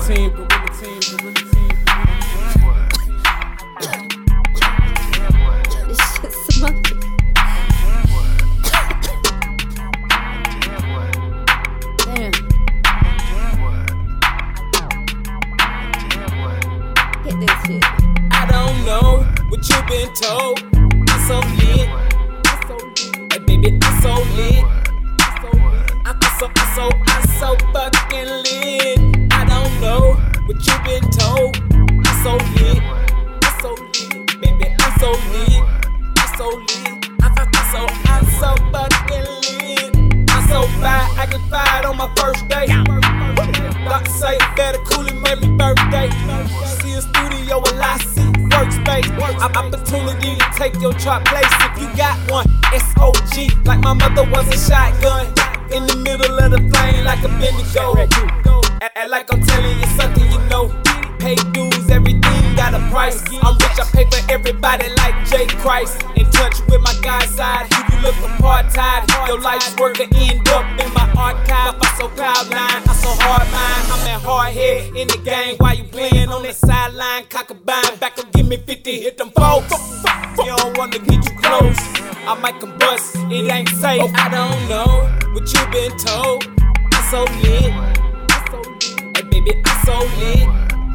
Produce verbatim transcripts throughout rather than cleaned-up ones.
team, gorilla team, gorilla team. This shit's smoking. Damn. Hit this shit. I don't know what you've been told. I'm so lit. Hey baby, I'm so lit. I'm so, I'm so, I'm so fucking lit. I don't know what you've been told. I'm so lit. I'm so lit. Baby, I'm so lit. I'm so lit. I'm, I'm so, I'm so fucking lit. I'm so fine. I get fired on my first day. Doctor say that a coolie made me birthday. See a studio, a lot see workspace. Opportunity to take your chart place if you got one. S O G, like my mother was a shotgun. In the middle of the flame like a Bendigo. Act like I'm telling you something you know. Pay dues, everything got a price. I'm rich, I pay for everybody like Jay Christ. In touch with my guy's side, if you look apartheid, your life's work to end up in my archive. I'm so proud line, I'm so hard mind. I'm that hard head in the game while you playing on that sideline. Cockabine, back up, give me fifty, hit them folks. You don't wanna get too close, I might combust, it ain't safe. I don't know what you been told. I'm so lit. Hey baby, I'm so lit.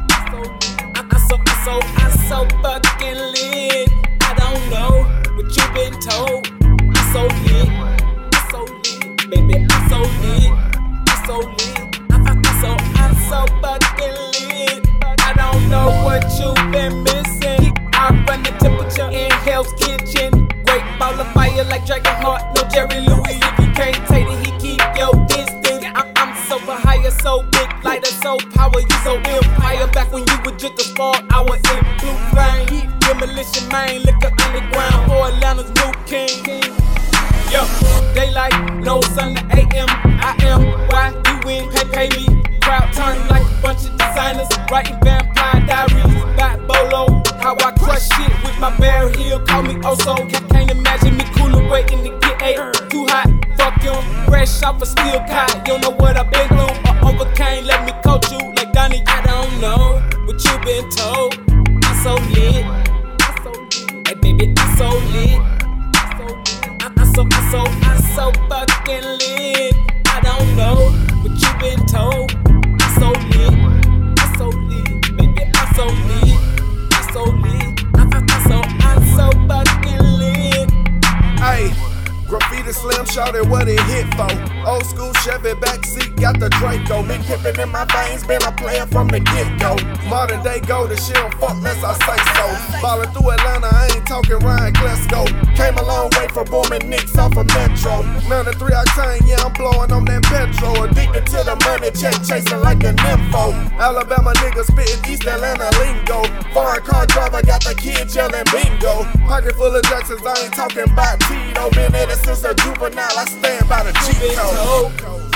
I'm so, I'm so, I'm so fucking lit. I don't know what you been told. I'm so lit. I'm so lit. Baby, I'm so lit. I'm so lit. I'm, I'm so, I'm so fucking lit. I don't know what you been missing. I run the temperature in Hell's Kitchen. Great ball of fire like Dragonheart. No Jerry Louis. If you can't take it, he keep your distance. I'm, I'm so for higher, so big, lighter, so power. You so empire. Back when you were just a spark, I was in blue flame. Demolition main, liquor underground for Atlanta's new king. Yo, daylight, no sun to A M. I am why you win, pay, pay me. Crowd turn like a bunch of designers. Writing vampire diaries, got bolo. How I crush shit with my bare heel. Call me Oso. Can't imagine me cooler waiting to get eight. Too hot, fuck you. Fresh off a steel cot. You don't know what I've been through. Or overcame, let me coach you like Donnie. I don't know what you been told. I'm so lit. Hey baby, I'm so lit. I'm so, I'm so, I'm so fucking lit. I don't know what you been told. I'm so lit. I'm so lit. Baby, I'm so lit. I'm so lit. I'm, I'm so, I'm so fucking lit. Hey, graffiti slim, shouted what it hit for. Old school Chevy backseat, got the Draco. Big pippin' in my veins, been a player from the get-go. Modern day go, the shit don't fuck less I say so. Ballin' through Atlanta, I ain't talking Ryan Glasgow. Came a long way from booming Knicks off of Metro. ninety-three octane, yeah, I'm blowing on that petrol. Addicted to the money, check chasing like a nympho. Alabama niggas spittin' East Atlanta lingo. Foreign car driver got the kids yelling bingo. Pocket full of Jacksons, I ain't talking about Tito. Been at it since a juvenile, I stand by the cheat code.